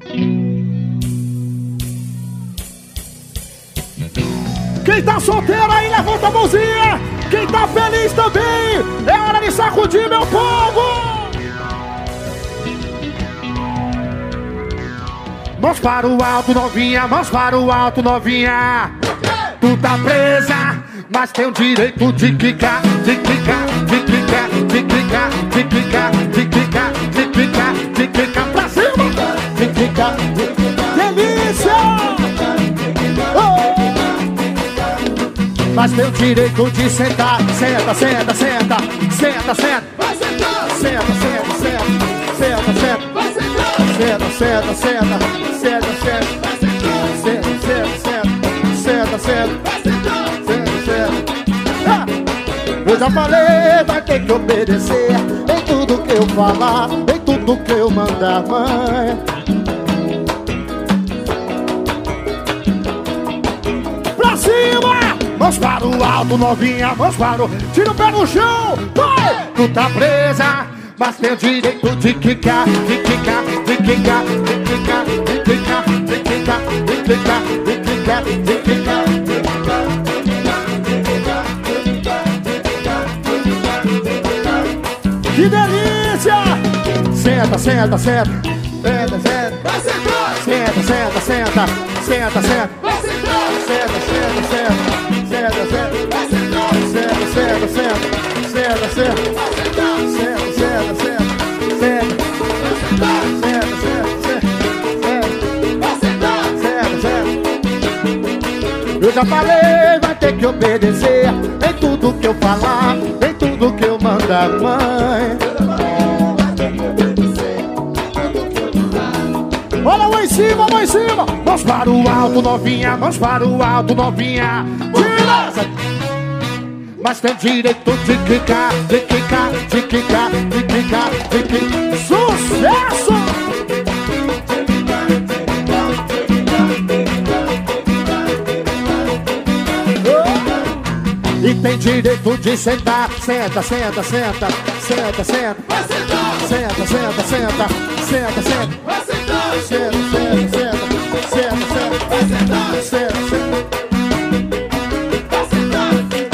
Quem tá solteiro aí, levanta a mãozinha. Quem tá feliz também. É hora de sacudir, meu povo. Mãos para o alto, novinha. Mãos para o alto, novinha. Tu tá presa, mas tem o direito de quicar. De quicar, de quicar, de quicar, de quicar, de quicar, de quicar, de quicar pra cima. De quicar, de quicar. Delícia! Mas tem o direito de sentar. Senta, senta, senta. Senta, senta. Vai sentar. Senta, senta, senta. Senta, senta. Vai sentar. Senta, senta, senta. Senta, senta. Vai sentar. Senta, senta, senta. Senta, senta. Vai sentar. Senta, senta. Eu já falei, vai ter que obedecer em tudo que eu falar, em tudo que eu mandar, mãe. Pra cima! Mãos para o alto, novinha, mãos para o... Tira o pé no chão, vai! Tu tá presa, mas tem o direito de quicar, de quicar, de quicar, de quicar, de quicar, de quicar, de quicar, de quicar, de quicar. Que delícia! Senta, senta, senta. Senta, senta. Vai sentar! Senta, senta, senta. Senta, senta. Vai sentar! Senta, senta, senta. Senta, senta. Vai sentar! Senta, senta, senta. Senta, senta. Vai sentar! Senta, senta, senta. Senta. Vai sentar! Senta, senta, senta. Vai sentar! Senta, senta. Eu já falei, vai ter que obedecer em tudo que eu falar, em tudo que eu mandar, mãe. Olha lá em cima, lá em cima. Mãos para o alto, novinha. Mãos para o alto, novinha. Tira! Mas tem direito de quicar, de quicar, de quicar, de quicar, de quicar. Sucesso! E tem direito de sentar. Senta, senta, senta. Senta, senta. Vai sentar. Senta, senta, senta. Senta, senta. Vai sentar. Senta, senta, senta. Senta, senta. Vai sentar. Senta, senta. Vai sentar.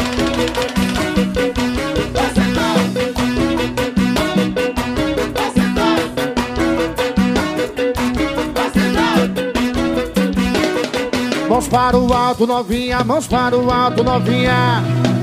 Vai sentar. Vai sentar. Vai sentar. Mãos para o alto, novinha. Mãos para o alto, novinha.